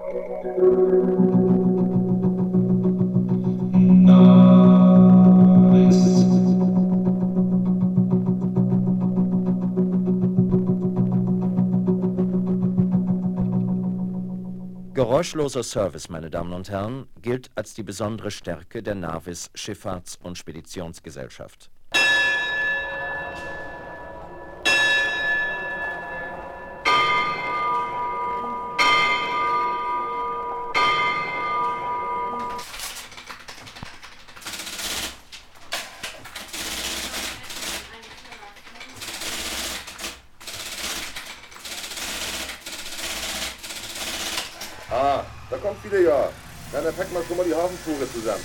Geräuschloser Service, meine Damen und Herren, gilt als die besondere Stärke der Navis Schifffahrts- und Speditionsgesellschaft. Ah, da kommt wieder ja. Na, dann packen wir schon mal die Hafenfuhre zusammen.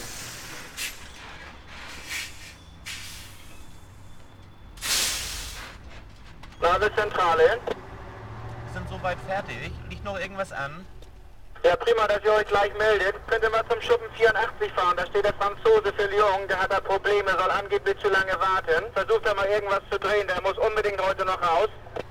Navis-Zentrale. Wir sind soweit fertig. Liegt noch irgendwas an? Ja, prima, dass ihr euch gleich meldet. Könnt ihr mal zum Schuppen 84 fahren? Da steht der Franzose für Lyon. Der hat da Probleme, soll angeblich zu lange warten. Versucht da mal irgendwas zu drehen. Der muss unbedingt heute noch raus.